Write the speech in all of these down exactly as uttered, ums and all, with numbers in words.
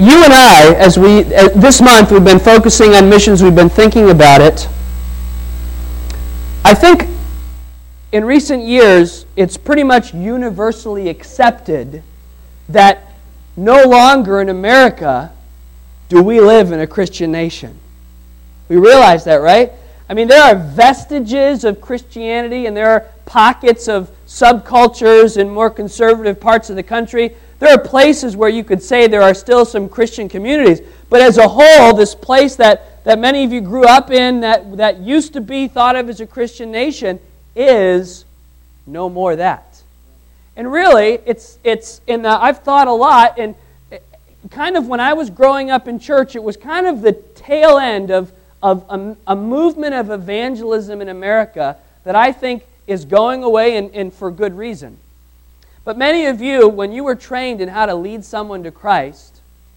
you and I, as we uh, this month we've been focusing on missions, we've been thinking about it. I think in recent years it's pretty much universally accepted that no longer in America do we live in a Christian nation. We realize that, right? I mean, there are vestiges of Christianity and there are pockets of subcultures in more conservative parts of the country. There are places where you could say there are still some Christian communities. But as a whole, this place that, that many of you grew up in, that, that used to be thought of as a Christian nation, is no more that. And really, it's it's in the, I've thought a lot, and kind of when I was growing up in church, it was kind of the tail end of, of a, a movement of evangelism in America that I think is going away, and, and for good reason. But many of you, when you were trained in how to lead someone to Christ,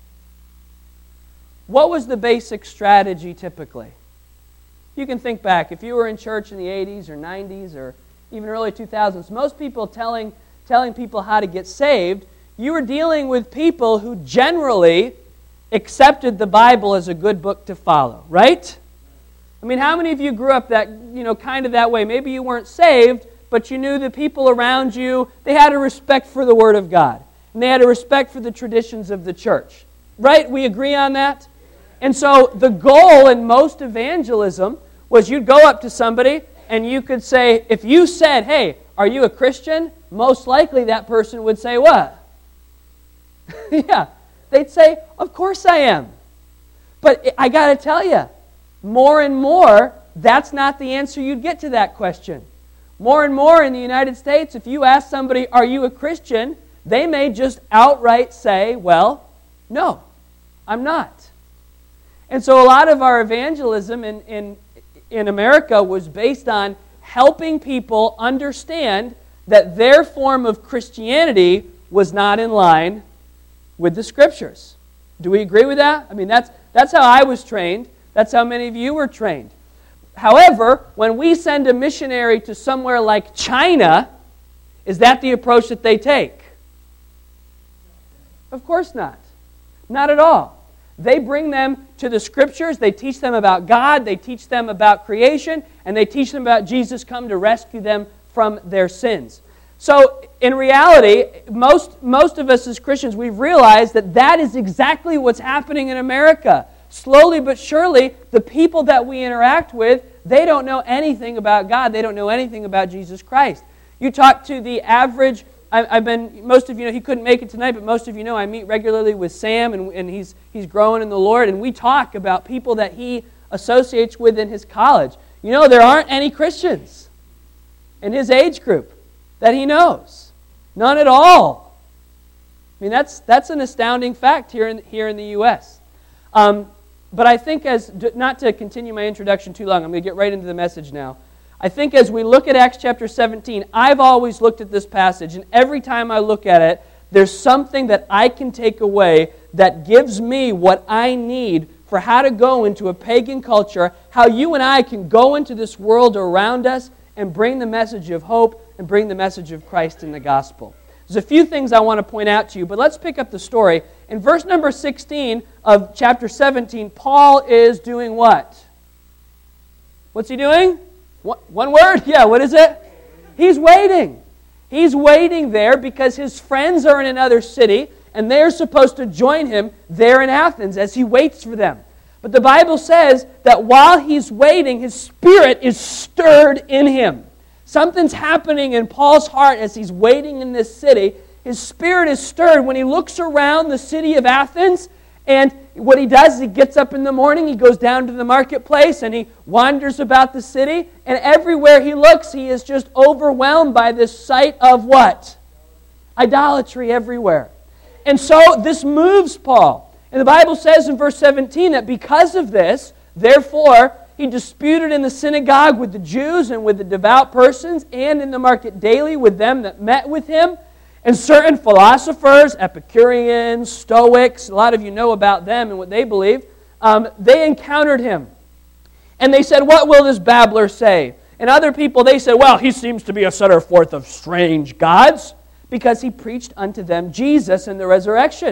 what was the basic strategy typically? You can think back. If you were in church in the eighties or nineties or even early two thousands, most people telling, telling people how to get saved, you were dealing with people who generally accepted the Bible as a good book to follow, right? I mean, how many of you grew up that, you know, kind of that way? Maybe you weren't saved, but you knew the people around you, they had a respect for the Word of God. And they had a respect for the traditions of the church. Right? We agree on that? And so the goal in most evangelism was you'd go up to somebody and you could say, if you said, hey, are you a Christian? Most likely that person would say, what? Yeah. They'd say, of course I am. But I got to tell you, more and more, that's not the answer you'd get to that question. More and more in the United States, if you ask somebody, are you a Christian? They may just outright say, well, no, I'm not. And so a lot of our evangelism in, in, in America was based on helping people understand that their form of Christianity was not in line with the Scriptures. Do we agree with that? I mean, that's, that's how I was trained. That's how many of you were trained. However, when we send a missionary to somewhere like China, is that the approach that they take? Of course not. Not at all. They bring them to the Scriptures, they teach them about God, they teach them about creation, and they teach them about Jesus come to rescue them from their sins. So, in reality, most, most of us as Christians, we've realized that that is exactly what's happening in America. Slowly but surely, the people that we interact with, they don't know anything about God. They don't know anything about Jesus Christ. You talk to the average, I, I've been, most of you know, he couldn't make it tonight, but most of you know I meet regularly with Sam, and, and he's, he's growing in the Lord, and we talk about people that he associates with in his college. You know, there aren't any Christians in his age group that he knows. None at all. I mean, that's, that's an astounding fact here in, here in the U S Um, But I think as, not to continue my introduction too long, I'm going to get right into the message now. I think as we look at Acts chapter seventeen, I've always looked at this passage, and every time I look at it, there's something that I can take away that gives me what I need for how to go into a pagan culture, how you and I can go into this world around us and bring the message of hope and bring the message of Christ in the gospel. There's a few things I want to point out to you, but let's pick up the story. In verse number sixteen of chapter seventeen, Paul is doing what? What's he doing? One word? Yeah, what is it? He's waiting. He's waiting there because his friends are in another city, and they're supposed to join him there in Athens as he waits for them. But the Bible says that while he's waiting, his spirit is stirred in him. Something's happening in Paul's heart as he's waiting in this city. His spirit is stirred when he looks around the city of Athens, and what he does is he gets up in the morning, he goes down to the marketplace, and he wanders about the city, and everywhere he looks, he is just overwhelmed by this sight of what? Idolatry everywhere. And so this moves Paul. And the Bible says in verse seventeen that because of this, therefore, he disputed in the synagogue with the Jews and with the devout persons, and in the market daily with them that met with him. And certain philosophers, Epicureans, Stoics, a lot of you know about them and what they believe, um, they encountered him. And they said, what will this babbler say? And other people, they said, well, he seems to be a setter forth of strange gods, because he preached unto them Jesus and the resurrection. And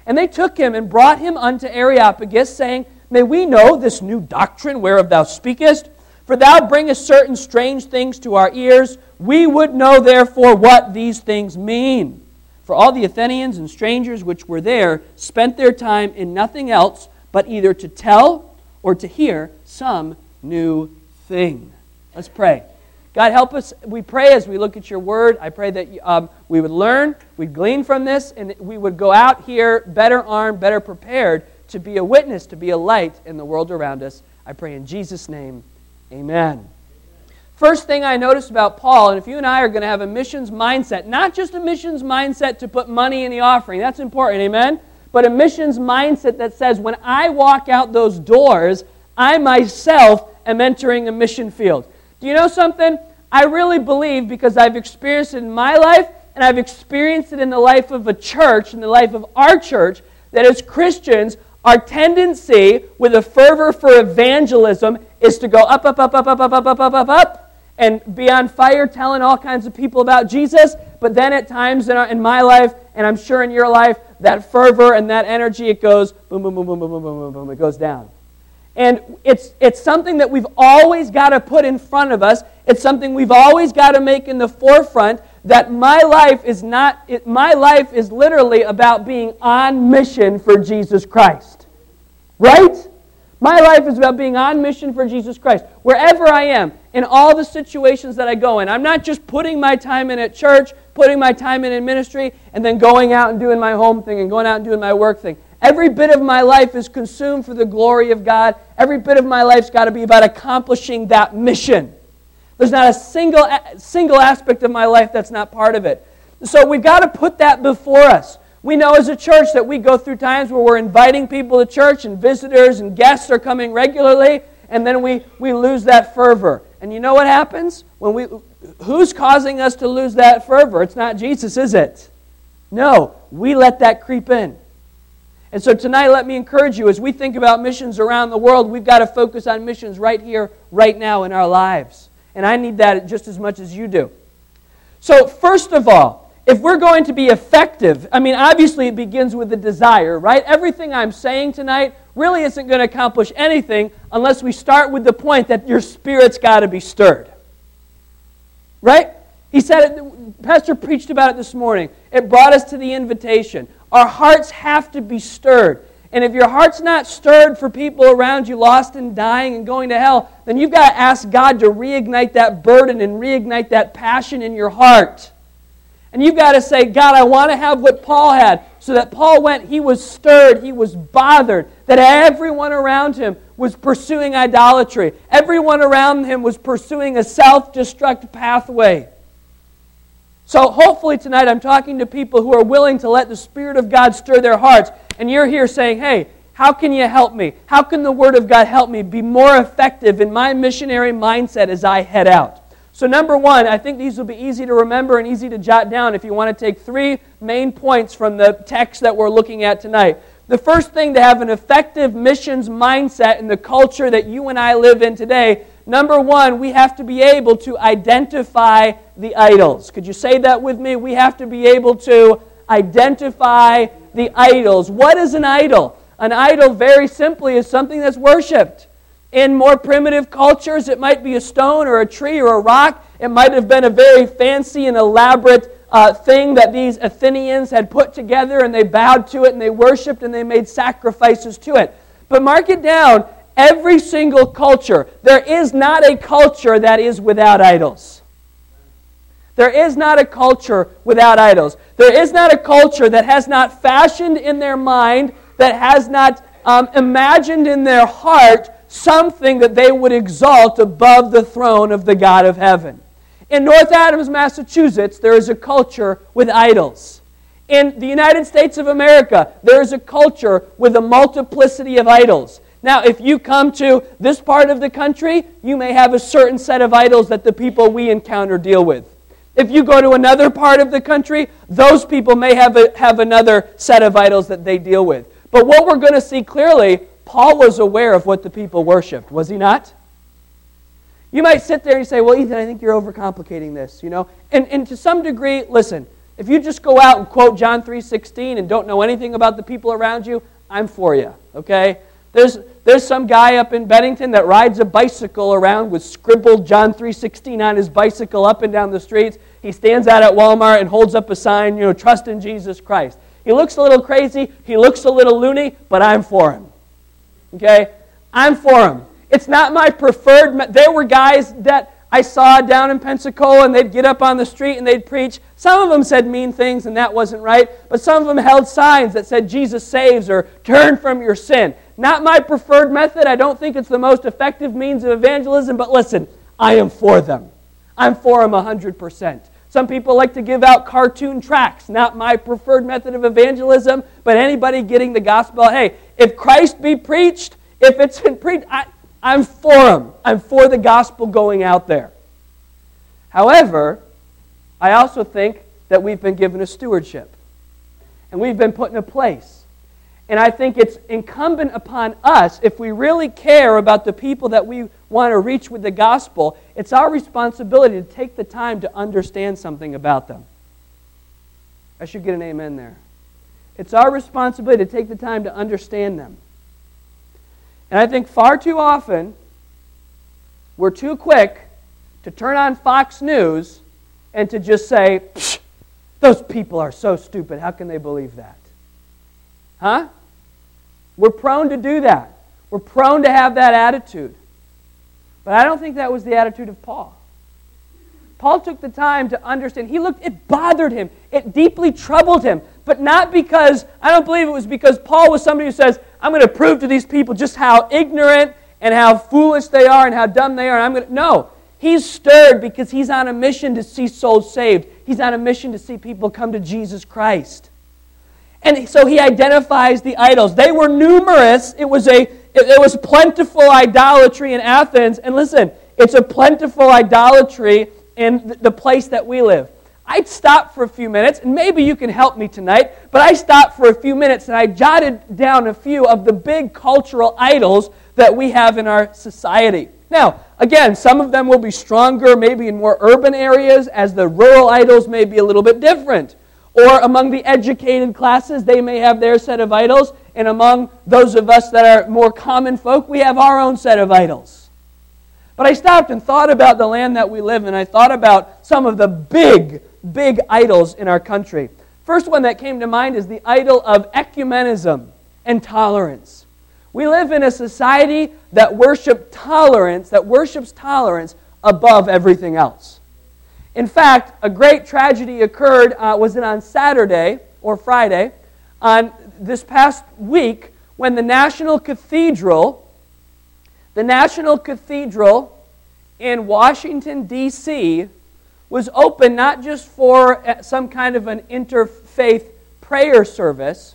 And they took him and brought him unto Areopagus, saying, May we know this new doctrine whereof thou speakest? For thou bringest certain strange things to our ears. We would know therefore what these things mean. For all the Athenians and strangers which were there spent their time in nothing else but either to tell or to hear some new thing. Let's pray. God, help us. We pray as we look at your word. I pray that um, we would learn, we'd glean from this, and we would go out here better armed, better prepared to be a witness, to be a light in the world around us. I pray in Jesus' name, amen. First thing I noticed about Paul, and if you and I are going to have a missions mindset, not just a missions mindset to put money in the offering, that's important, amen? But a missions mindset that says when I walk out those doors, I myself am entering a mission field. Do you know something? I really believe, because I've experienced it in my life, and I've experienced it in the life of a church, in the life of our church, that as Christians, our tendency with a fervor for evangelism is to go up, up, up, up, up, up, up, up, up, up, up, and be on fire telling all kinds of people about Jesus. But then at times in, our, in my life, and I'm sure in your life, that fervor and that energy, it goes boom, boom, boom, boom, boom, boom, boom, boom, boom, it goes down. And it's it's something that we've always got to put in front of us. It's something we've always got to make in the forefront, that my life is not, it, my life is literally about being on mission for Jesus Christ. Right? My life is about being on mission for Jesus Christ. Wherever I am, in all the situations that I go in, I'm not just putting my time in at church, putting my time in in ministry, and then going out and doing my home thing and going out and doing my work thing. Every bit of my life is consumed for the glory of God. Every bit of my life's got to be about accomplishing that mission. There's not a single, single aspect of my life that's not part of it. So we've got to put that before us. We know as a church that we go through times where we're inviting people to church and visitors and guests are coming regularly, and then we, we lose that fervor. And you know what happens? When we, who's causing us to lose that fervor? It's not Jesus, is it? No, we let that creep in. And so tonight, let me encourage you, as we think about missions around the world, we've got to focus on missions right here, right now in our lives. And I need that just as much as you do. So first of all, if we're going to be effective, I mean, obviously it begins with the desire, right? Everything I'm saying tonight really isn't going to accomplish anything unless we start with the point that your spirit's got to be stirred. Right? He said it, Pastor preached about it this morning. It brought us to the invitation. Our hearts have to be stirred. And if your heart's not stirred for people around you lost and dying and going to hell, then you've got to ask God to reignite that burden and reignite that passion in your heart. And you've got to say, God, I want to have what Paul had. So that Paul went, he was stirred, he was bothered, that everyone around him was pursuing idolatry. Everyone around him was pursuing a self-destruct pathway. So hopefully tonight I'm talking to people who are willing to let the Spirit of God stir their hearts. And you're here saying, hey, how can you help me? How can the Word of God help me be more effective in my missionary mindset as I head out? So number one, I think these will be easy to remember and easy to jot down if you want to take three main points from the text that we're looking at tonight. The first thing to have an effective missions mindset in the culture that you and I live in today, number one, we have to be able to identify the idols. Could you say that with me? We have to be able to identify the idols. What is an idol? An idol, very simply, is something that's worshipped. In more primitive cultures, it might be a stone or a tree or a rock. It might have been a very fancy and elaborate uh, thing that these Athenians had put together, and they bowed to it, and they worshipped, and they made sacrifices to it. But mark it down, every single culture, there is not a culture that is without idols. There is not a culture without idols. There is not a culture that has not fashioned in their mind, that has not um, imagined in their heart something that they would exalt above the throne of the God of heaven. In North Adams, Massachusetts, there is a culture with idols. In the United States of America, there is a culture with a multiplicity of idols. Now, if you come to this part of the country, you may have a certain set of idols that the people we encounter deal with. If you go to another part of the country, those people may have, a, have another set of idols that they deal with. But what we're going to see clearly, Paul was aware of what the people worshipped, was he not? You might sit there and say, well, Ethan, I think you're overcomplicating this, you know. And, and to some degree, listen, If you just go out and quote John three sixteen and don't know anything about the people around you, I'm for you, okay? There's, there's some guy up in Bennington that rides a bicycle around with scribbled John three sixteen on his bicycle up and down the streets. He stands out at Walmart and holds up a sign, you know, trust in Jesus Christ. He looks a little crazy, he looks a little loony, but I'm for him, okay? I'm for him. It's not my preferred, me- there were guys that I saw down in Pensacola, and they'd get up on the street and they'd preach. Some of them said mean things, and that wasn't right, but some of them held signs that said Jesus saves or turn from your sin. Not my preferred method. I don't think it's the most effective means of evangelism, but listen, I am for them. I'm for them one hundred percent. Some people like to give out cartoon tracts. Not my preferred method of evangelism, but anybody getting the gospel. Hey, if Christ be preached, if it's been preached, I, I'm for them. I'm for the gospel going out there. However, I also think that we've been given a stewardship. And we've been put in a place. And I think it's incumbent upon us, if we really care about the people that we want to reach with the gospel, it's our responsibility to take the time to understand something about them. I should get an amen there. It's our responsibility to take the time to understand them. And I think far too often, we're too quick to turn on Fox News and to just say, those people are so stupid, how can they believe that? Huh? We're prone to do that. We're prone to have that attitude. But I don't think that was the attitude of Paul. Paul took the time to understand. He looked, it bothered him. It deeply troubled him. But not because, I don't believe it was because Paul was somebody who says, I'm going to prove to these people just how ignorant and how foolish they are and how dumb they are. And I'm going to, no. He's stirred because he's on a mission to see souls saved. He's on a mission to see people come to Jesus Christ. And so he identifies the idols. They were numerous. It was a it was plentiful idolatry in Athens. And listen, it's a plentiful idolatry in the place that we live. I'd stop for a few minutes, and maybe you can help me tonight, but I stopped for a few minutes and I jotted down a few of the big cultural idols that we have in our society. Now, again, some of them will be stronger maybe in more urban areas, as the rural idols may be a little bit different. Or among the educated classes, they may have their set of idols, and among those of us that are more common folk, we have our own set of idols. But I stopped and thought about the land that we live in. I thought about some of the big, big idols in our country. First one that came to mind is the idol of ecumenism and tolerance. We live in a society that worship tolerance, that worships tolerance above everything else. In fact, a great tragedy occurred, uh, was it on Saturday or Friday, on this past week, when the National Cathedral, the National Cathedral in Washington, D C, was open not just for some kind of an interfaith prayer service,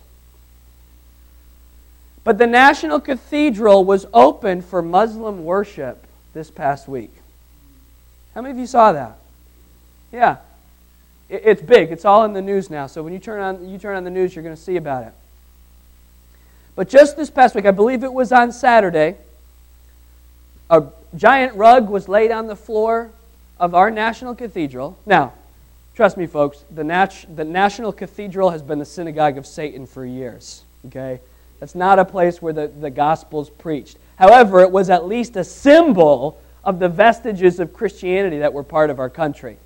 but the National Cathedral was open for Muslim worship this past week. How many of you saw that? Yeah. It's big. It's all in the news now. So when you turn on you turn on the news, you're going to see about it. But just this past week, I believe it was on Saturday, a giant rug was laid on the floor of our National Cathedral. Now, trust me, folks, the, nat- the National Cathedral has been the synagogue of Satan for years. Okay? That's not a place where the, the gospel's preached. However, it was at least a symbol of the vestiges of Christianity that were part of our country.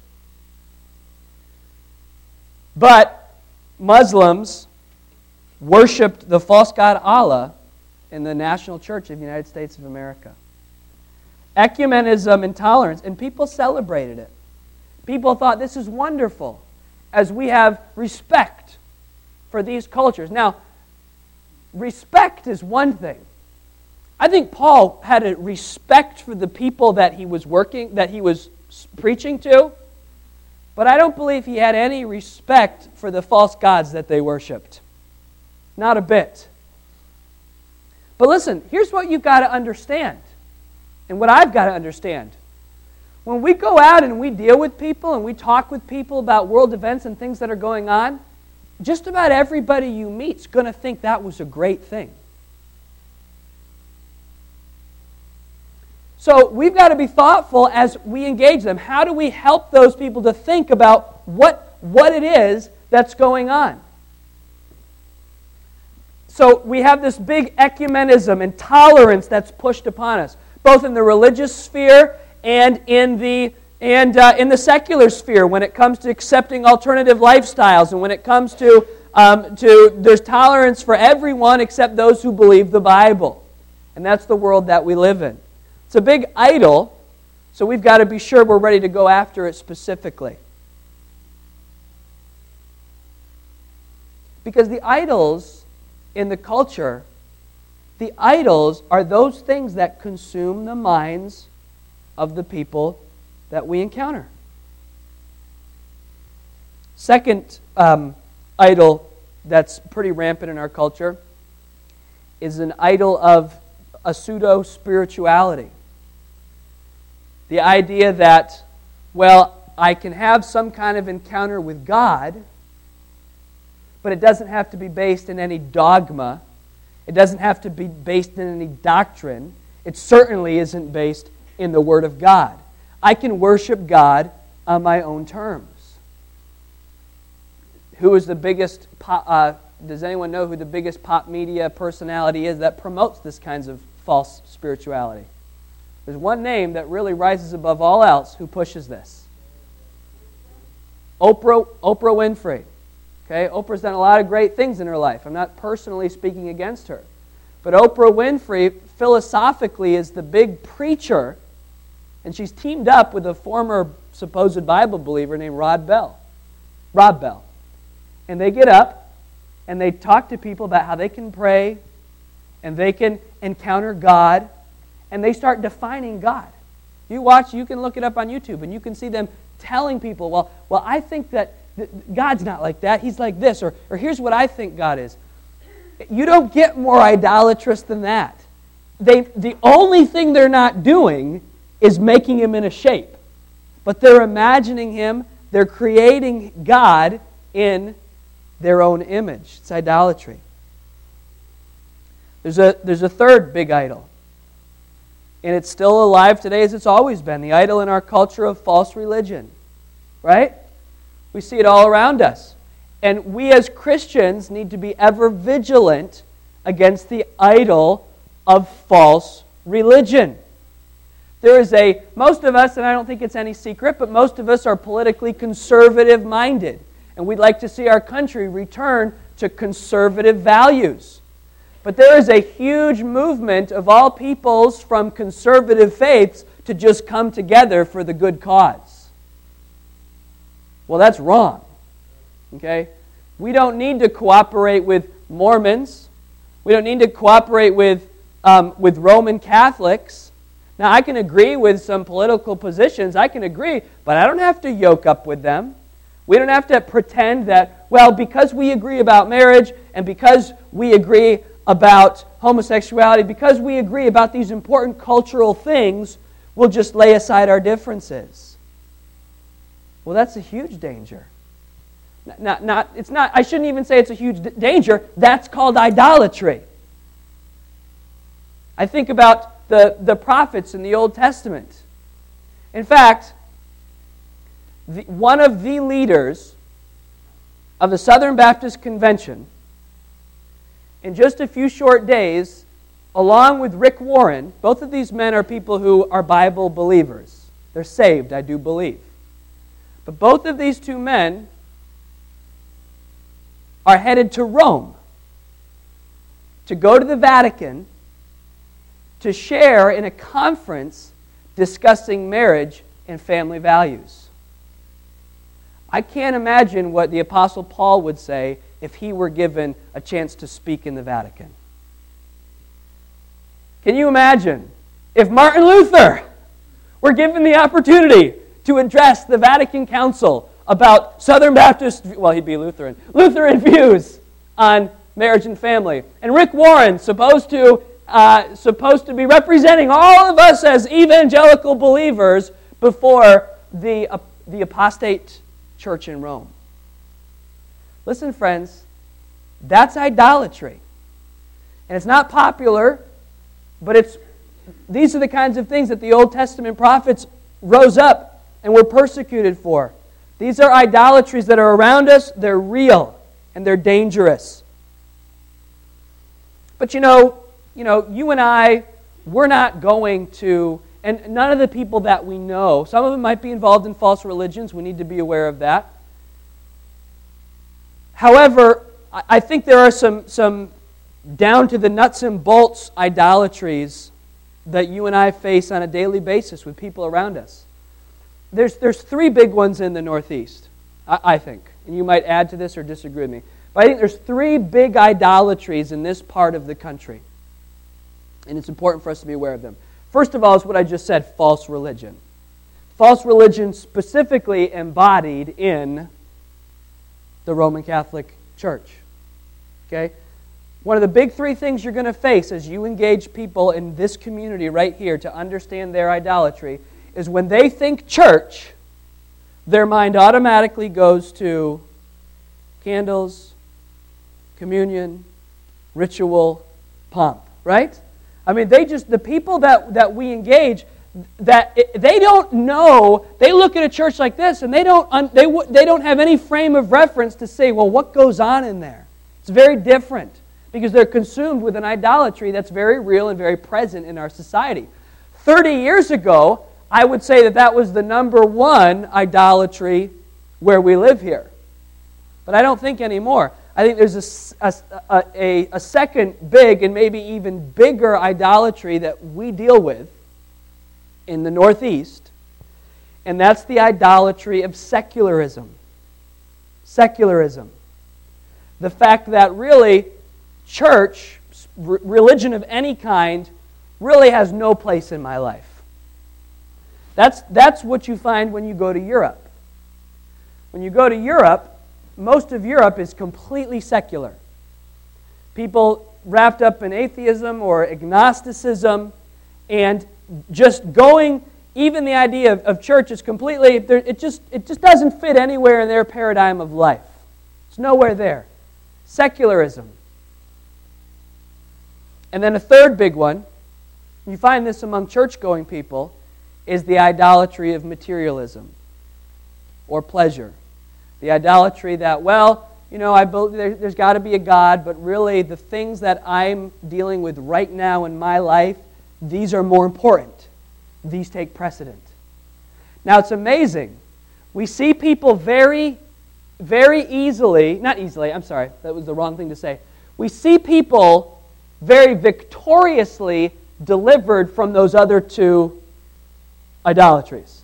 But Muslims worshipped the false god Allah in the National Church of the United States of America. Ecumenism and tolerance, and people celebrated it. People thought this is wonderful as we have respect for these cultures. Now, respect is one thing. I think Paul had a respect for the people that he was working, that he was preaching to, but I don't believe he had any respect for the false gods that they worshipped. Not a bit. But listen, here's what you've got to understand, and what I've got to understand. When we go out and we deal with people and we talk with people about world events and things that are going on, just about everybody you meet is going to think that was a great thing. So we've got to be thoughtful as we engage them. How do we help those people to think about what, what it is that's going on. So we have this big ecumenism and tolerance that's pushed upon us, both in the religious sphere and in the and uh, in the secular sphere. When it comes to accepting alternative lifestyles, and when it comes to um, to there's tolerance for everyone except those who believe the Bible, and that's the world that we live in. It's a big idol, so we've got to be sure we're ready to go after it specifically. Because the idols in the culture, the idols are those things that consume the minds of the people that we encounter. Second um, idol that's pretty rampant in our culture is an idol of a pseudo-spirituality. The idea that, well, I can have some kind of encounter with God, but it doesn't have to be based in any dogma. It doesn't have to be based in any doctrine. It certainly isn't based in the Word of God. I can worship God on my own terms. Who is the biggest pop, uh, does anyone know who the biggest pop media personality is that promotes this kinds of false spirituality? There's one name that really rises above all else who pushes this. Oprah, Oprah Winfrey. Okay, Oprah's done a lot of great things in her life. I'm not personally speaking against her. But Oprah Winfrey, philosophically, is the big preacher, and she's teamed up with a former supposed Bible believer named Rod Bell. Rob Bell. And they get up, and they talk to people about how they can pray, and they can encounter God, and they start defining God. You watch, you can look it up on YouTube, and you can see them telling people, well, well, I think that God's not like that. He's like this. Or, or here's what I think God is. You don't get more idolatrous than that. They, the only thing they're not doing is making Him in a shape. But they're imagining Him. They're creating God in their own image. It's idolatry. There's a, there's a third big idol. And it's still alive today as it's always been. The idol in our culture of false religion. Right? We see it all around us. And we as Christians need to be ever vigilant against the idol of false religion. There is a, most of us, and I don't think it's any secret, but most of us are politically conservative minded. And we'd like to see our country return to conservative values. But there is a huge movement of all peoples from conservative faiths to just come together for the good cause. Well, that's wrong. Okay? We don't need to cooperate with Mormons. We don't need to cooperate with, um, with Roman Catholics. Now, I can agree with some political positions. I can agree, but I don't have to yoke up with them. We don't have to pretend that, well, because we agree about marriage and because we agree about homosexuality, because we agree about these important cultural things, we'll just lay aside our differences. Well, that's a huge danger. Not, not, it's not, I shouldn't even say it's a huge d- danger. That's called idolatry. I think about the, the prophets in the Old Testament. In fact, the, one of the leaders of the Southern Baptist Convention, in just a few short days, along with Rick Warren, both of these men are people who are Bible believers. They're saved, I do believe. But both of these two men are headed to Rome to go to the Vatican to share in a conference discussing marriage and family values. I can't imagine what the Apostle Paul would say if he were given a chance to speak in the Vatican. Can you imagine if Martin Luther were given the opportunity to address the Vatican Council about Southern Baptist, well, he'd be Lutheran, Lutheran views on marriage and family. And Rick Warren, supposed to, uh, supposed to be representing all of us as evangelical believers before the, uh, the apostate church in Rome. Listen, friends, that's idolatry. And it's not popular, but it's these are the kinds of things that the Old Testament prophets rose up and were persecuted for. These are idolatries that are around us. They're real and they're dangerous. But you know, you know, you and I, we're not going to, and none of the people that we know, some of them might be involved in false religions. We need to be aware of that. However, I think there are some, some down to the nuts and bolts idolatries that you and I face on a daily basis with people around us. There's, there's three big ones in the Northeast, I, I think. And you might add to this or disagree with me. But I think there's three big idolatries in this part of the country. And it's important for us to be aware of them. First of all is what I just said, false religion. False religion specifically embodied in the Roman Catholic Church. Okay? One of the big three things you're going to face as you engage people in this community right here to understand their idolatry is when they think church, their mind automatically goes to candles, communion, ritual, pomp, right? I mean, they just, the people that, that we engage, that they don't know, they look at a church like this and they don't, they, they don't have any frame of reference to say, well, what goes on in there? It's very different because they're consumed with an idolatry that's very real and very present in our society. thirty years ago, I would say that that was the number one idolatry where we live here. But I don't think anymore. I think there's a, a, a, a second big and maybe even bigger idolatry that we deal with in the Northeast, and that's the idolatry of secularism. Secularism. The fact that really church, religion of any kind, really has no place in my life. That's, that's what you find when you go to Europe. When you go to Europe, most of Europe is completely secular. People wrapped up in atheism or agnosticism, and just going, even the idea of, of church is completely, it just, it just doesn't fit anywhere in their paradigm of life. It's nowhere there. Secularism. And then a third big one, you find this among church-going people, is the idolatry of materialism or pleasure. The idolatry that, well, you know, I believe there, there's got to be a God, but really the things that I'm dealing with right now in my life, these are more important. These take precedent. Now, it's amazing. We see people very, very easily, not easily, I'm sorry, that was the wrong thing to say. We see people very victoriously delivered from those other two idolatries.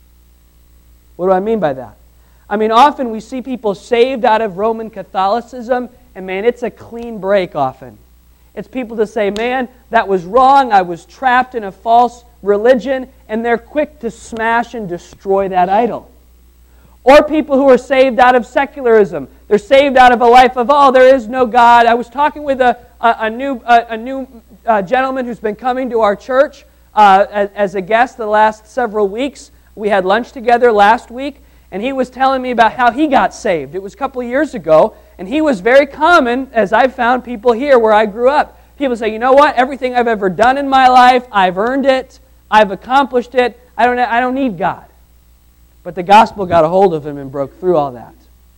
What do I mean by that? I mean, often we see people saved out of Roman Catholicism, and man, it's a clean break often. It's people to say, man, that was wrong, I was trapped in a false religion, and they're quick to smash and destroy that idol. Or people who are saved out of secularism. They're saved out of a life of, oh, there is no God. I was talking with a, a, a new, a, a new uh, gentleman who's been coming to our church uh, as, as a guest the last several weeks. We had lunch together last week, and he was telling me about how he got saved. It was a couple of years ago, and he was very common, as I've found people here where I grew up. People say, you know what, everything I've ever done in my life, I've earned it, I've accomplished it, I don't, I don't need God. But the gospel got a hold of him and broke through all that.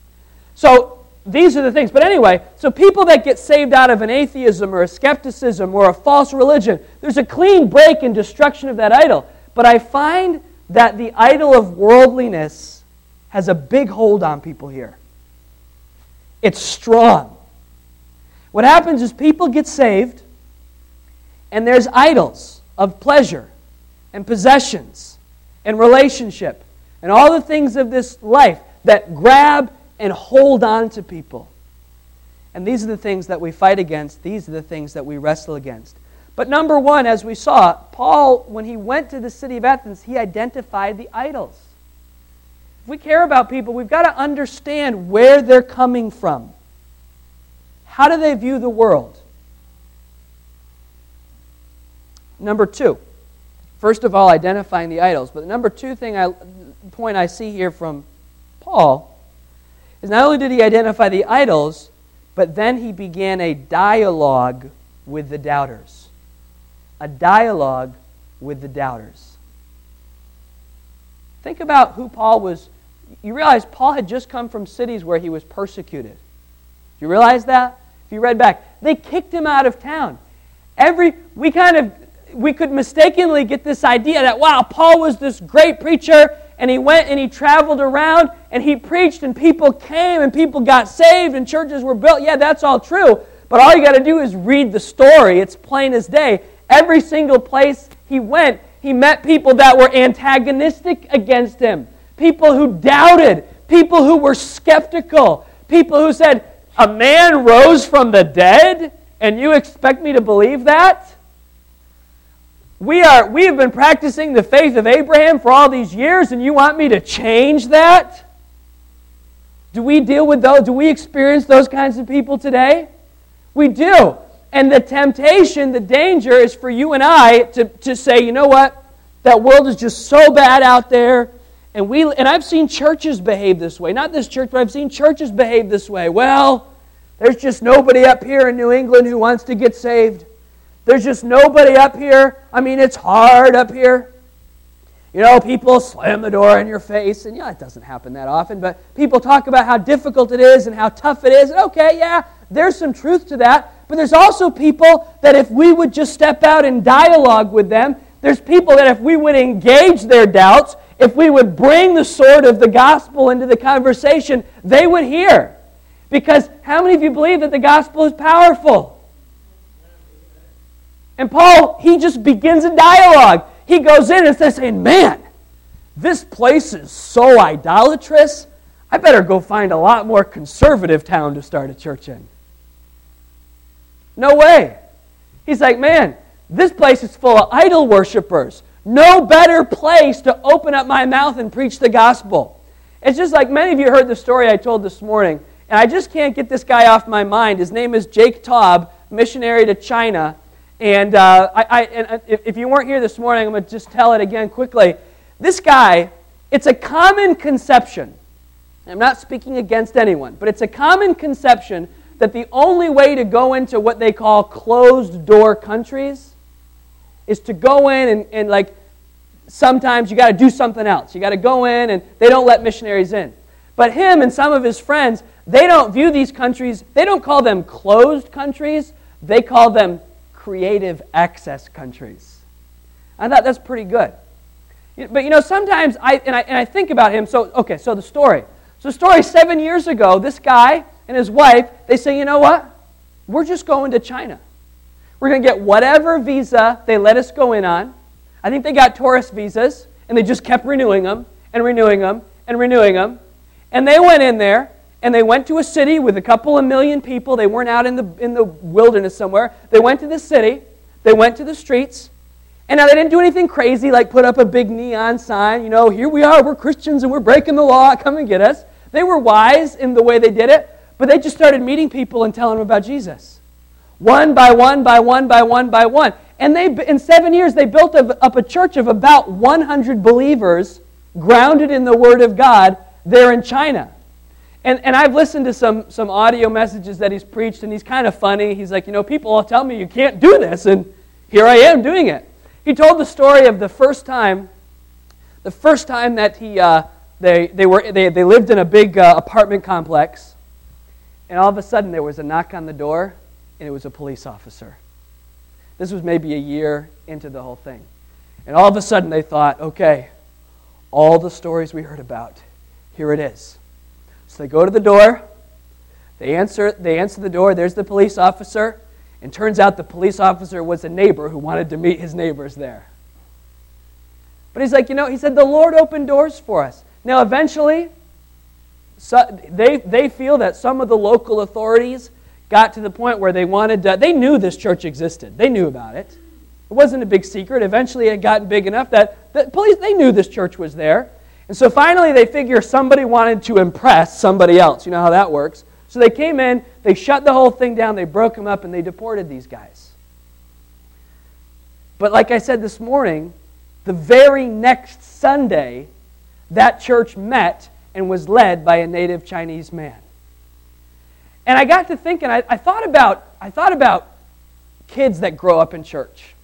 So these are the things. But anyway, so people that get saved out of an atheism or a skepticism or a false religion, there's a clean break and destruction of that idol. But I find that the idol of worldliness has a big hold on people here. It's strong. What happens is people get saved, and there's idols of pleasure and possessions and relationship and all the things of this life that grab and hold on to people. And these are the things that we fight against. These are the things that we wrestle against. But number one, as we saw, Paul, when he went to the city of Athens, he identified the idols. If we care about people, we've got to understand where they're coming from. How do they view the world? Number two, first of all, identifying the idols. But the number two thing I, point I see here from Paul is not only did he identify the idols, but then he began a dialogue with the doubters. A dialogue with the doubters. Think about who Paul was You realize Paul had just come from cities where he was persecuted. Do you realize that? If you read back, they kicked him out of town. Every we kind of we could mistakenly get this idea that, wow, Paul was this great preacher, and he went and he traveled around and he preached and people came and people got saved and churches were built. Yeah, that's all true. But all you got to do is read the story. It's plain as day. Every single place he went, he met people that were antagonistic against him. People who doubted. People who were skeptical. People who said, a man rose from the dead and you expect me to believe that? We are, we have been practicing the faith of Abraham for all these years, and you want me to change that? Do we deal with those? Do we experience those kinds of people today? We do. And the temptation, the danger is for you and I to, to say, you know what? That world is just so bad out there. And we and I've seen churches behave this way. Not this church, but I've seen churches behave this way. Well, there's just nobody up here in New England who wants to get saved. There's just nobody up here. I mean, it's hard up here. You know, people slam the door in your face. And yeah, it doesn't happen that often. But people talk about how difficult it is and how tough it is. And okay, yeah, there's some truth to that. But there's also people that if we would just step out and dialogue with them, there's people that if we would engage their doubts, if we would bring the sword of the gospel into the conversation, they would hear. Because how many of you believe that the gospel is powerful? And Paul, he just begins a dialogue. He goes in and says, saying, man, this place is so idolatrous, I better go find a lot more conservative town to start a church in. No way. He's like, man, this place is full of idol worshipers. No better place to open up my mouth and preach the gospel. It's just like many of you heard the story I told this morning, and I just can't get this guy off my mind. His name is Jake Taub, missionary to China. And, uh, I, I, and if you weren't here this morning, I'm going to just tell it again quickly. This guy, it's a common conception. I'm not speaking against anyone, but it's a common conception that the only way to go into what they call closed-door countries is to go in and, and like, sometimes you got to do something else. You got to go in, and they don't let missionaries in. But him and some of his friends, they don't view these countries, they don't call them closed countries, they call them creative access countries. I thought that's pretty good. But you know, sometimes I and I and I think about him. So okay, so the story. So the story seven years ago, this guy and his wife, they say, you know what? We're just going to China. We're going to get whatever visa they let us go in on. I think they got tourist visas, and they just kept renewing them and renewing them and renewing them. And they went in there. And they went to a city with a couple of million people. They weren't out in the in the wilderness somewhere. They went to the city. They went to the streets. And now they didn't do anything crazy like put up a big neon sign. You know, here we are, we're Christians and we're breaking the law. Come and get us. They were wise in the way they did it. But they just started meeting people and telling them about Jesus. One by one, by one, by one, by one. And they, in seven years, they built up a church of about one hundred believers grounded in the Word of God there in China. And and I've listened to some, some audio messages that he's preached, and he's kind of funny. He's like, you know, people all tell me you can't do this, and here I am doing it. He told the story of the first time, the first time that he uh, they they were they they lived in a big uh, apartment complex, and all of a sudden there was a knock on the door, and it was a police officer. This was maybe a year into the whole thing, and all of a sudden they thought, okay, all the stories we heard about, here it is. So they go to the door, they answer they answer the door, there's the police officer, and turns out the police officer was a neighbor who wanted to meet his neighbors there. But he's like, you know, he said, the Lord opened doors for us. Now eventually, so they, they feel that some of the local authorities got to the point where they wanted to, they knew this church existed. They knew about it. It wasn't a big secret. Eventually it had gotten big enough that the police, they knew this church was there. And so finally they figure somebody wanted to impress somebody else. You know how that works. So they came in, they shut the whole thing down, they broke them up, and they deported these guys. But like I said this morning, the very next Sunday, that church met and was led by a native Chinese man. And I got to thinking, I, I thought about I thought about kids that grow up in church.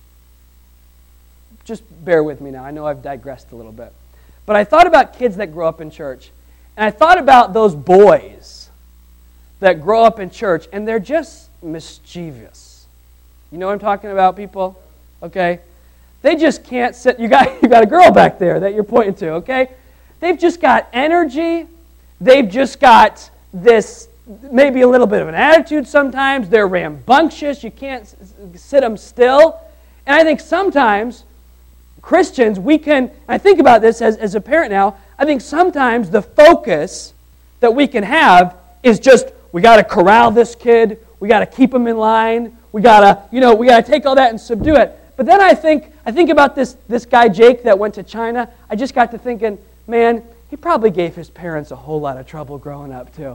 Just bear with me now. I know I've digressed a little bit. But I thought about kids that grow up in church. And I thought about those boys that grow up in church, and they're just mischievous. You know what I'm talking about, people? Okay? They just can't sit. You got, you got a girl back there that you're pointing to, okay? They've just got energy. They've just got this, maybe a little bit of an attitude sometimes. They're rambunctious. You can't sit them still. And I think sometimes Christians, we can, I think about this as, as a parent now, I think sometimes the focus that we can have is just, we got to corral this kid, we got to keep him in line, we got to, you know, we got to take all that and subdue it. But then I think, I think about this, this guy Jake that went to China. I just got to thinking, man, he probably gave his parents a whole lot of trouble growing up too.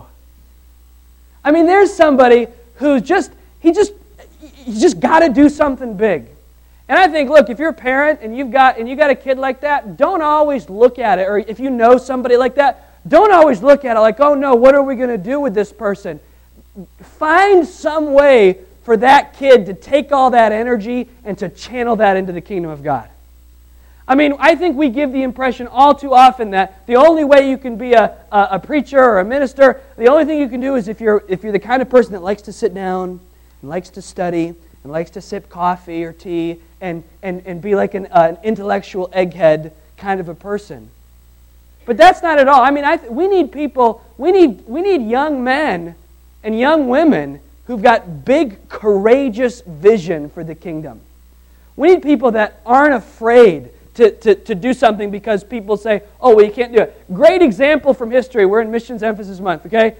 I mean, there's somebody who just, he just, he just got to do something big. And I think, look, if you're a parent and you've got and you got a kid like that, don't always look at it, or if you know somebody like that, don't always look at it like, oh no, what are we going to do with this person? Find some way for that kid to take all that energy and to channel that into the kingdom of God. I mean, I think we give the impression all too often that the only way you can be a, a, a preacher or a minister, the only thing you can do is if you're if you're the kind of person that likes to sit down and likes to study and likes to sip coffee or tea and, and, and be like an, uh, an intellectual egghead kind of a person. But that's not at all. I mean, I th- we need people, we need we need young men and young women who've got big, courageous vision for the kingdom. We need people that aren't afraid to, to, to do something because people say, oh, well, you can't do it. Great example from history. We're in Missions Emphasis Month, okay?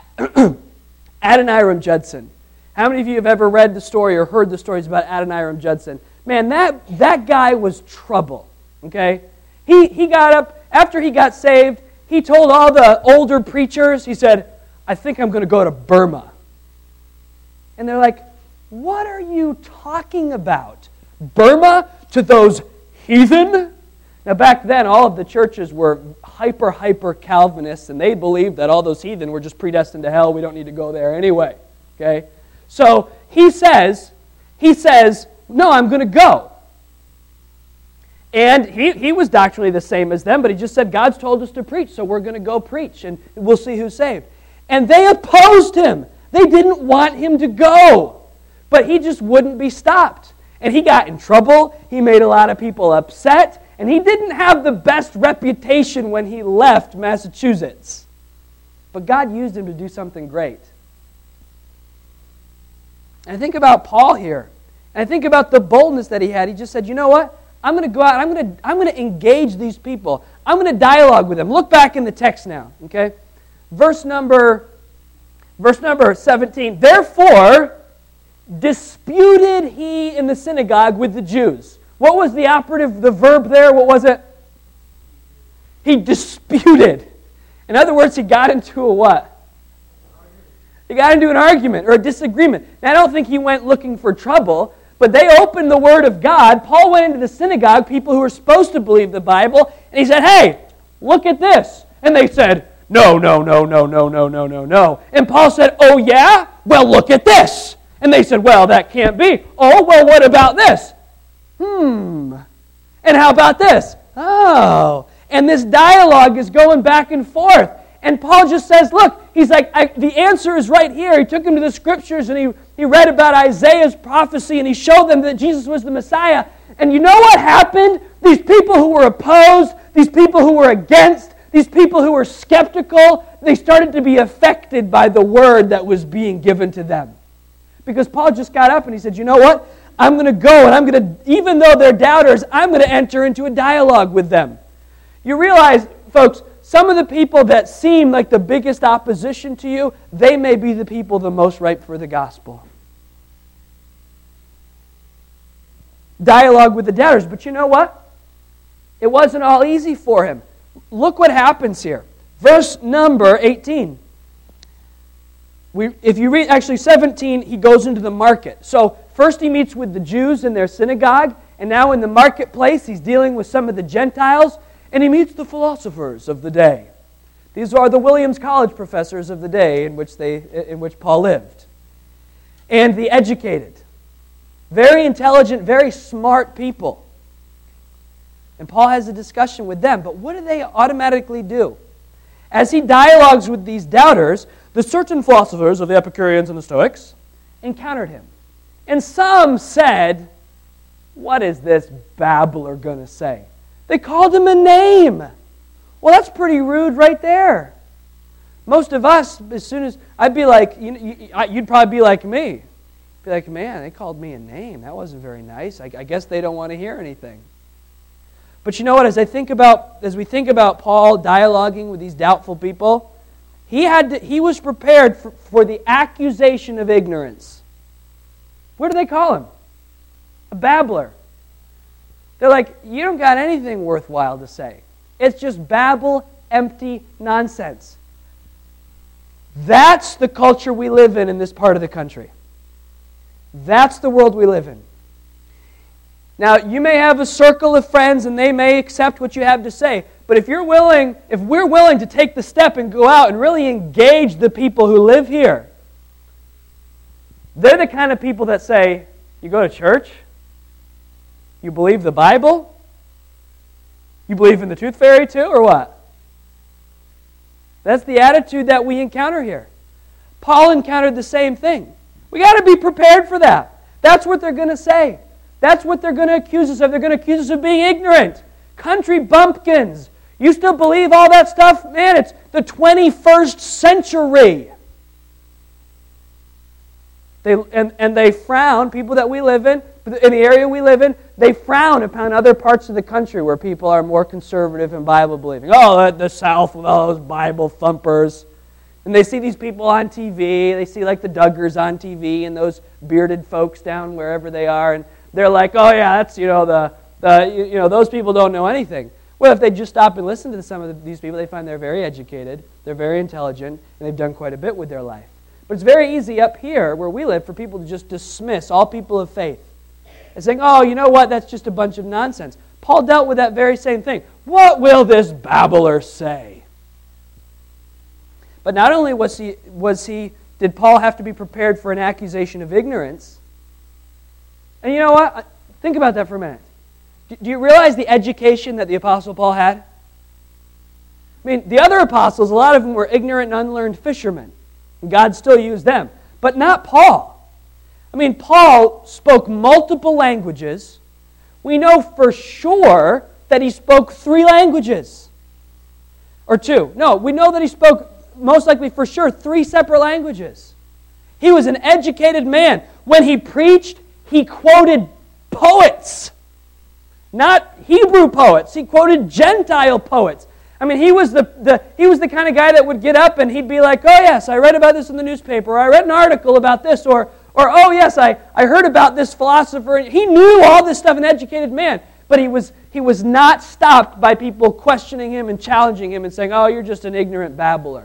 Adoniram Judson. How many of you have ever read the story or heard the stories about Adoniram Judson? Man, that, that guy was trouble, okay? He, he got up, after he got saved, he told all the older preachers, he said, I think I'm going to go to Burma. And they're like, what are you talking about? Burma to those heathen? Now back then, all of the churches were hyper, hyper Calvinists, and they believed that all those heathen were just predestined to hell. We don't need to go there anyway. Okay? So he says, he says, no, I'm going to go. And he, he was doctrinally the same as them, but he just said, God's told us to preach, so we're going to go preach, and we'll see who's saved. And they opposed him. They didn't want him to go. But he just wouldn't be stopped. And he got in trouble. He made a lot of people upset. And he didn't have the best reputation when he left Massachusetts. But God used him to do something great. And I think about Paul here. And I think about the boldness that he had. He just said, you know what? I'm going to go out and I'm going to, I'm going to engage these people. I'm going to dialogue with them. Look back in the text now. Okay? Verse number, verse number seventeen. Therefore, disputed he in the synagogue with the Jews. What was the operative, the verb there? What was it? He disputed. In other words, he got into a what? He got into an argument or a disagreement. Now, I don't think he went looking for trouble, but they opened the Word of God. Paul went into the synagogue, people who were supposed to believe the Bible, and he said, hey, look at this. And they said, no, no, no, no, no, no, no, no, no. And Paul said, oh yeah? Well, look at this. And they said, well, that can't be. Oh, well, what about this? Hmm. And how about this? Oh. And this dialogue is going back and forth. And Paul just says, look, he's like, I, the answer is right here. He took them to the Scriptures and he, he read about Isaiah's prophecy and he showed them that Jesus was the Messiah. And you know what happened? These people who were opposed, these people who were against, these people who were skeptical, they started to be affected by the word that was being given to them. Because Paul just got up and he said, you know what? I'm going to go and I'm going to, even though they're doubters, I'm going to enter into a dialogue with them. You realize, folks, some of the people that seem like the biggest opposition to you, they may be the people the most ripe for the gospel. Dialogue with the doubters. But you know what? It wasn't all easy for him. Look what happens here. Verse number eighteen. We, if you read, actually seventeen, he goes into the market. So first he meets with the Jews in their synagogue, and now in the marketplace he's dealing with some of the Gentiles, and he meets the philosophers of the day. These are the Williams College professors of the day in which they, in which Paul lived. And the educated. Very intelligent, very smart people. And Paul has a discussion with them, but what do they automatically do? As he dialogues with these doubters, the certain philosophers of the Epicureans and the Stoics encountered him. And some said, "What is this babbler going to say?" They called him a name. Well, that's pretty rude right there. Most of us, as soon as, I'd be like, you, you, you'd probably be like me. Be like, man, they called me a name. That wasn't very nice. I, I guess they don't want to hear anything. But you know what? As I think about, as we think about Paul dialoguing with these doubtful people, he had to, he was prepared for, for the accusation of ignorance. What do they call him? A babbler. They're like, you don't got anything worthwhile to say. It's just babble, empty nonsense. That's the culture we live in in this part of the country. That's the world we live in. Now, you may have a circle of friends and they may accept what you have to say, but if you're willing, if we're willing to take the step and go out and really engage the people who live here, they're the kind of people that say, you go to church? You believe the Bible? You believe in the tooth fairy too, or what? That's the attitude that we encounter here. Paul encountered the same thing. We got to be prepared for that. That's what they're going to say. That's what they're going to accuse us of. They're going to accuse us of being ignorant. Country bumpkins. You still believe all that stuff? Man, it's the twenty-first century. They, and, and they frown, people that we live in, in the area we live in, they frown upon other parts of the country where people are more conservative and Bible-believing. Oh, the South with all those Bible thumpers. And they see these people on T V. They see like the Duggars on T V and those bearded folks down wherever they are. And they're like, oh yeah, that's, you know, the, the you know, those people don't know anything. Well, if they just stop and listen to some of these people, they find they're very educated, they're very intelligent, and they've done quite a bit with their life. But it's very easy up here where we live for people to just dismiss all people of faith and saying, oh, you know what, that's just a bunch of nonsense. Paul dealt with that very same thing. What will this babbler say? But not only was he, was he, did Paul have to be prepared for an accusation of ignorance, and you know what? Think about that for a minute. Do you realize the education that the Apostle Paul had? I mean, the other apostles, a lot of them were ignorant and unlearned fishermen. And God still used them. But not Paul. I mean, Paul spoke multiple languages. We know for sure that he spoke three languages. Or two. No, we know that he spoke, most likely for sure, three separate languages. He was an educated man. When he preached, he quoted poets. Not Hebrew poets. He quoted Gentile poets. I mean, he was the, the he was the kind of guy that would get up and he'd be like, oh yes, I read about this in the newspaper, or I read an article about this, or, or oh yes, I, I heard about this philosopher. He knew all this stuff, an educated man, but he was, he was not stopped by people questioning him and challenging him and saying, oh, you're just an ignorant babbler.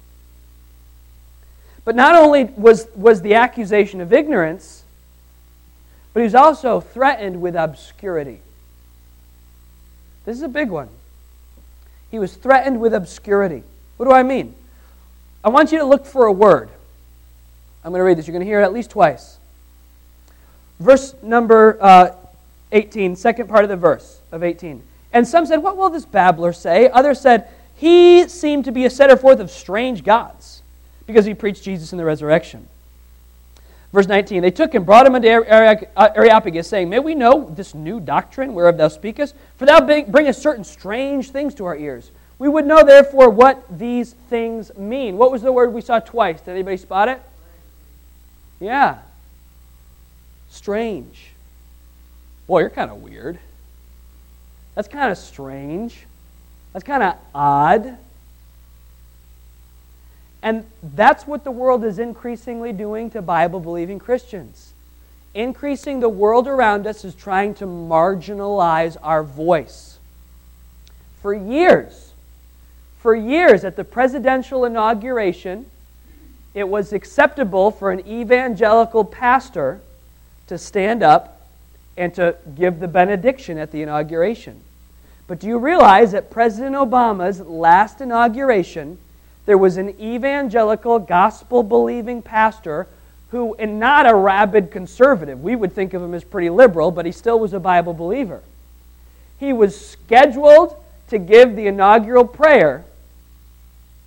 But not only was, was the accusation of ignorance, but he was also threatened with obscurity. This is a big one. He was threatened with obscurity. What do I mean? I want you to look for a word. I'm going to read this. You're going to hear it at least twice. Verse number uh, eighteen, second part of the verse of eighteen. And some said, what will this babbler say? Others said, he seemed to be a setter forth of strange gods, because he preached Jesus in the resurrection. Verse nineteen, they took him, brought him unto Areopagus, saying, may we know this new doctrine whereof thou speakest? For thou bringest certain strange things to our ears. We would know, therefore, what these things mean. What was the word we saw twice? Did anybody spot it? Yeah. Strange. Boy, you're kind of weird. That's kind of strange. That's kind of odd. And that's what the world is increasingly doing to Bible-believing Christians. Increasing the world around us is trying to marginalize our voice. For years, for years at the presidential inauguration, it was acceptable for an evangelical pastor to stand up and to give the benediction at the inauguration. But do you realize that President Obama's last inauguration, there was an evangelical, gospel-believing pastor who, and not a rabid conservative. We would think of him as pretty liberal, but he still was a Bible believer. He was scheduled to give the inaugural prayer,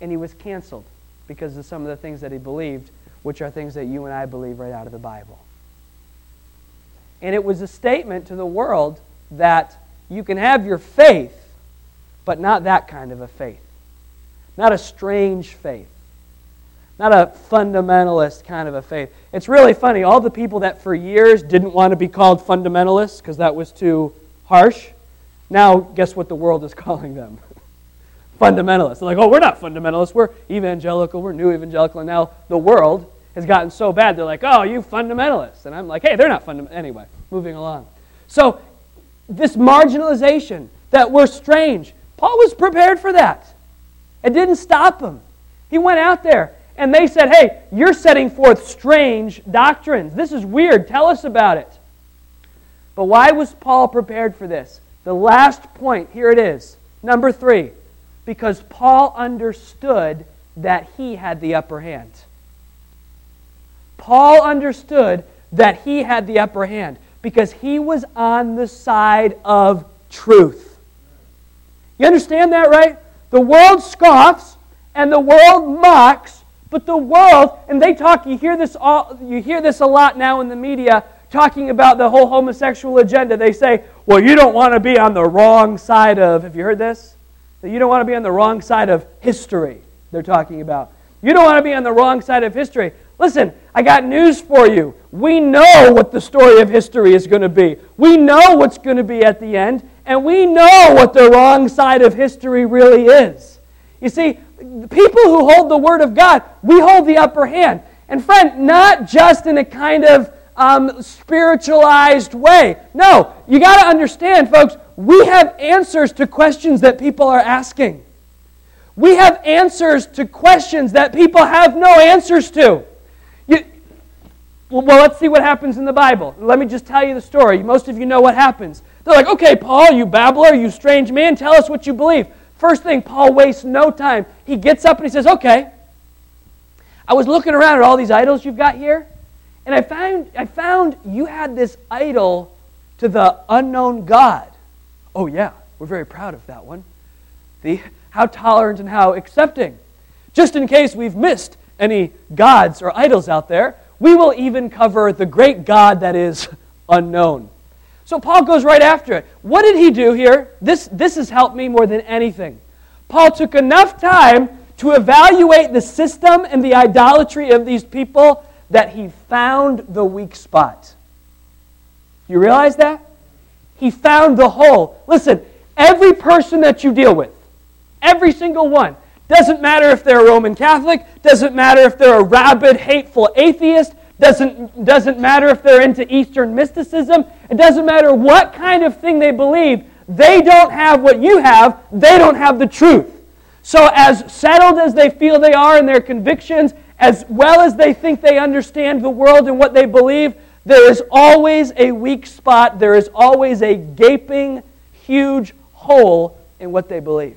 and he was canceled because of some of the things that he believed, which are things that you and I believe right out of the Bible. And it was a statement to the world that you can have your faith, but not that kind of a faith. Not a strange faith. Not a fundamentalist kind of a faith. It's really funny. All the people that for years didn't want to be called fundamentalists because that was too harsh, now guess what the world is calling them? Fundamentalists. They're like, oh, we're not fundamentalists. We're evangelical. We're new evangelical. And now the world has gotten so bad, they're like, oh, you fundamentalists. And I'm like, hey, they're not fundamental. Anyway, moving along. So this marginalization, that we're strange, Paul was prepared for that. It didn't stop him. He went out there and they said, hey, you're setting forth strange doctrines. This is weird. Tell us about it. But why was Paul prepared for this? The last point, here it is. Number three, because Paul understood that he had the upper hand. Paul understood that he had the upper hand because he was on the side of truth. You understand that, right? The world scoffs and the world mocks, but the world, and they talk, you hear this all, you hear this a lot now in the media, talking about the whole homosexual agenda. They say, well, you don't want to be on the wrong side of, have you heard this? That you don't want to be on the wrong side of history, they're talking about. You don't want to be on the wrong side of history. Listen, I got news for you. We know what the story of history is going to be. We know what's going to be at the end, and we know what the wrong side of history really is. You see, people who hold the Word of God, we hold the upper hand. And friend, not just in a kind of um, spiritualized way. No, you got to understand, folks, we have answers to questions that people are asking. We have answers to questions that people have no answers to. You, well, let's see what happens in the Bible. Let me just tell you the story. Most of you know what happens. They're like, okay, Paul, you babbler, you strange man, tell us what you believe. First thing, Paul wastes no time. He gets up and he says, okay, I was looking around at all these idols you've got here, and I found, I found you had this idol to the unknown God. Oh yeah, we're very proud of that one. The, how tolerant and how accepting. Just in case we've missed any gods or idols out there, we will even cover the great God that is unknown. So Paul goes right after it. What did he do here? This, this has helped me more than anything. Paul took enough time to evaluate the system and the idolatry of these people that he found the weak spot. You realize that? He found the hole. Listen, every person that you deal with, every single one, doesn't matter if they're a Roman Catholic, doesn't matter if they're a rabid, hateful atheist, doesn't, doesn't matter if they're into Eastern mysticism, it doesn't matter what kind of thing they believe, they don't have what you have, they don't have the truth. So as settled as they feel they are in their convictions, as well as they think they understand the world and what they believe, there is always a weak spot, there is always a gaping, huge hole in what they believe.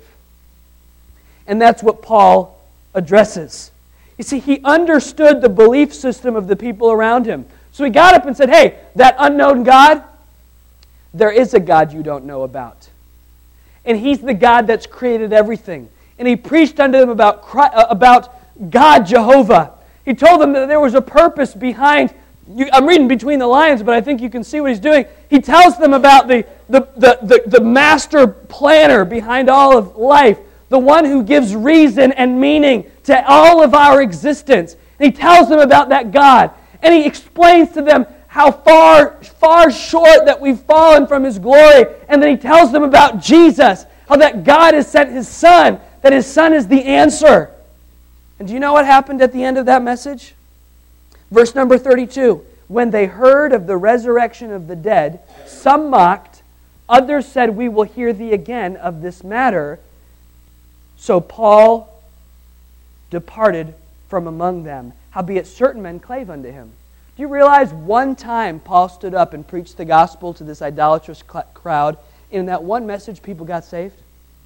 And that's what Paul addresses. You see, he understood the belief system of the people around him. So he got up and said, hey, that unknown God, there is a God you don't know about. And He's the God that's created everything. And he preached unto them about, Christ, about God Jehovah. He told them that there was a purpose behind, you, I'm reading between the lines, but I think you can see what he's doing. He tells them about the, the, the, the, the master planner behind all of life, the one who gives reason and meaning to all of our existence. And he tells them about that God. And he explains to them how far, far short that we've fallen from His glory. And then he tells them about Jesus, how that God has sent His Son, that His Son is the answer. And do you know what happened at the end of that message? Verse number thirty-two. When they heard of the resurrection of the dead, some mocked, others said, we will hear thee again of this matter. So Paul departed from among them, howbeit certain men clave unto him. Do you realize one time Paul stood up and preached the gospel to this idolatrous crowd, and in that one message people got saved?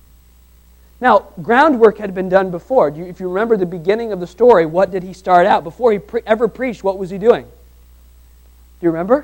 Now, groundwork had been done before. Do you, if you remember the beginning of the story, what did he start out? Before he pre- ever preached, what was he doing? Do you remember?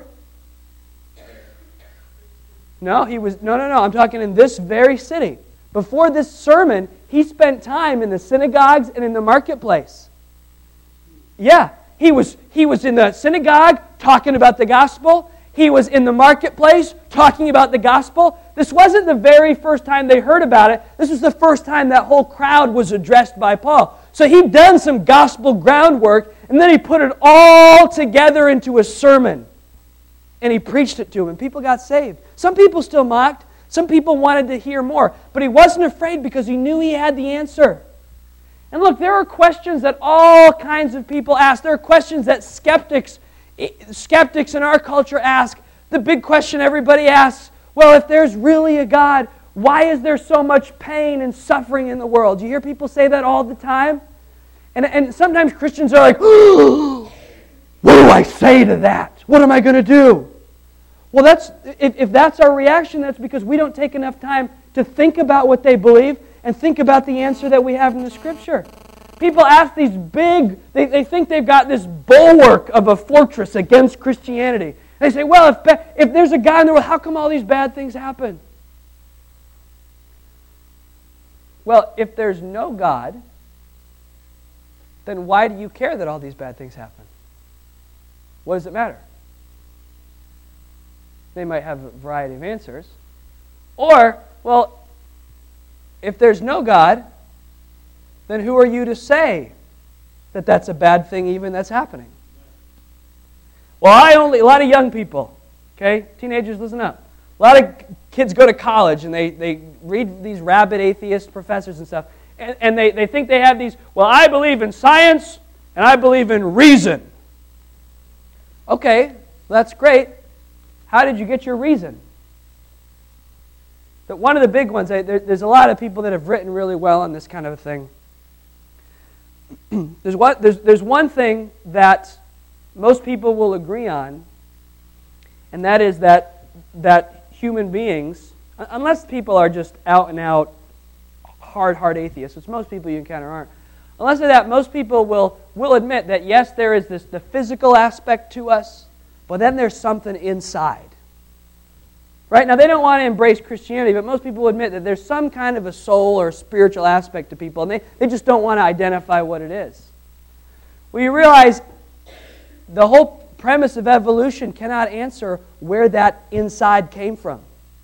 No, he was, no, no, no, I'm talking in this very city. Before this sermon, he spent time in the synagogues and in the marketplace. Yeah, he was, he was in the synagogue talking about the gospel. He was in the marketplace talking about the gospel. This wasn't the very first time they heard about it. This was the first time that whole crowd was addressed by Paul. So he'd done some gospel groundwork, and then he put it all together into a sermon. And he preached it to them, and people got saved. Some people still mocked. Some people wanted to hear more. But he wasn't afraid because he knew he had the answer. And look, there are questions that all kinds of people ask. There are questions that skeptics Skeptics in our culture ask. The big question everybody asks, well, if there's really a God, why is there so much pain and suffering in the world? You hear people say that all the time? And, and sometimes Christians are like, oh, what do I say to that? What am I going to do? Well, that's if, if that's our reaction, that's because we don't take enough time to think about what they believe and think about the answer that we have in the Scripture. People ask these big, they, they think they've got this bulwark of a fortress against Christianity. They say, well, if, if there's a God in the world, how come all these bad things happen? Well, if there's no God, then why do you care that all these bad things happen? What does it matter? They might have a variety of answers. Or, well, if there's no God, then who are you to say that that's a bad thing even that's happening? Well, I only, a lot of young people, okay? Teenagers, listen up. A lot of kids go to college and they, they read these rabid atheist professors and stuff, and, and they, they think they have these, well, I believe in science and I believe in reason. Okay, that's great. How did you get your reason? But one of the big ones, there, there's a lot of people that have written really well on this kind of a thing. There's one, there's, there's one thing that most people will agree on, and that is that, that human beings, unless people are just out and out hard, hard atheists, which most people you encounter aren't, unless they're that, most people will, will admit that yes, there is this the physical aspect to us, but then there's something inside. Right? Now, they don't want to embrace Christianity, but most people admit that there's some kind of a soul or spiritual aspect to people, and they, they just don't want to identify what it is. Well, you realize the whole premise of evolution cannot answer where that inside came from.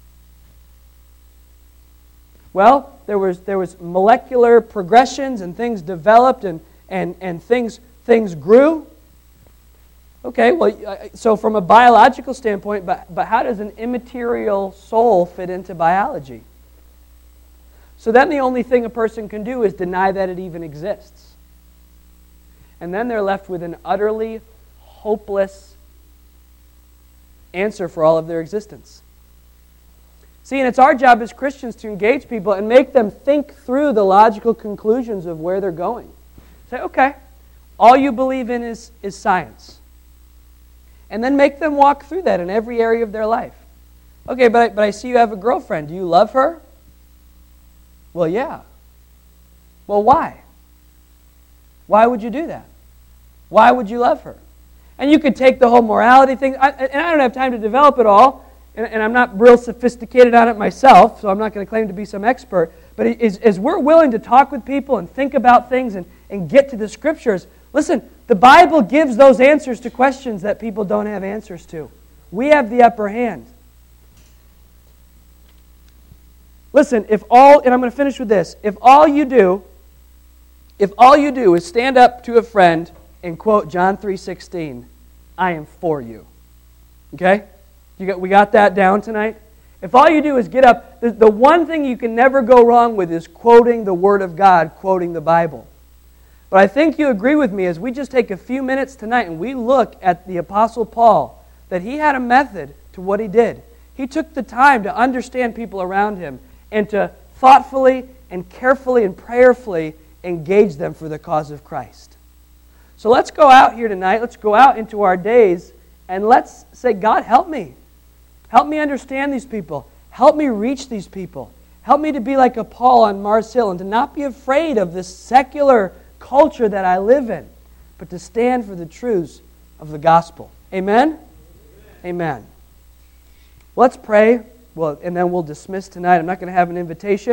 Well, there was there was molecular progressions, and things developed, and, and, and things things grew. Okay, well, so from a biological standpoint, but, but how does an immaterial soul fit into biology? So then the only thing a person can do is deny that it even exists. And then they're left with an utterly hopeless answer for all of their existence. See, and it's our job as Christians to engage people and make them think through the logical conclusions of where they're going. Say, okay, all you believe in is, is science. And then make them walk through that in every area of their life. Okay, but I, but I see you have a girlfriend. Do you love her? Well, yeah. Well, why? Why would you do that? Why would you love her? And you could take the whole morality thing, I, and I don't have time to develop it all, and, and I'm not real sophisticated on it myself, so I'm not going to claim to be some expert, but as, as we're willing to talk with people and think about things and, and get to the Scriptures, listen, the Bible gives those answers to questions that people don't have answers to. We have the upper hand. Listen, if all, and I'm going to finish with this, if all you do, if all you do is stand up to a friend and quote John three sixteen, I am for you. Okay? You got, we got that down tonight? If all you do is get up, the, the one thing you can never go wrong with is quoting the Word of God, quoting the Bible. But I think you agree with me as we just take a few minutes tonight and we look at the Apostle Paul, that he had a method to what he did. He took the time to understand people around him and to thoughtfully and carefully and prayerfully engage them for the cause of Christ. So let's go out here tonight, let's go out into our days, and let's say, God, help me. Help me understand these people. Help me reach these people. Help me to be like a Paul on Mars Hill and to not be afraid of this secular culture that I live in, but to stand for the truths of the gospel. Amen? Amen. Amen. Let's pray, well, and then we'll dismiss tonight. I'm not going to have an invitation.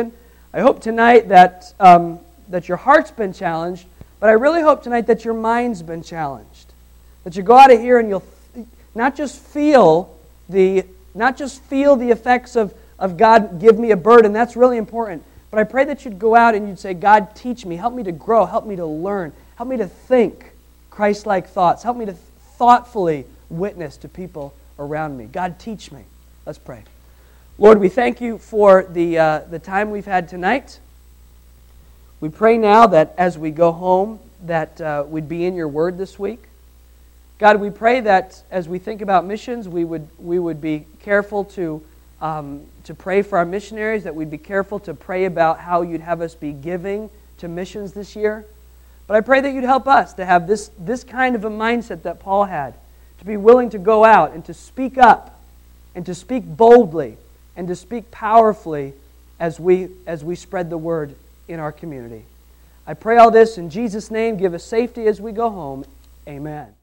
I hope tonight that, um, that your heart's been challenged, but I really hope tonight that your mind's been challenged. That you go out of here and you'll not just feel the, not just feel the effects of, of God give me a burden, that's really important. But I pray that you'd go out and you'd say, God, teach me, help me to grow, help me to learn, help me to think Christ-like thoughts, help me to thoughtfully witness to people around me. God, teach me. Let's pray. Lord, we thank you for the, uh, the time we've had tonight. We pray now that as we go home, that uh, we'd be in your word this week. God, we pray that as we think about missions, we would, we would be careful to, um, to pray for our missionaries, that we'd be careful to pray about how you'd have us be giving to missions this year. But I pray that you'd help us to have this, this kind of a mindset that Paul had, to be willing to go out and to speak up and to speak boldly and to speak powerfully as we, as we spread the word in our community. I pray all this in Jesus' name. Give us safety as we go home. Amen.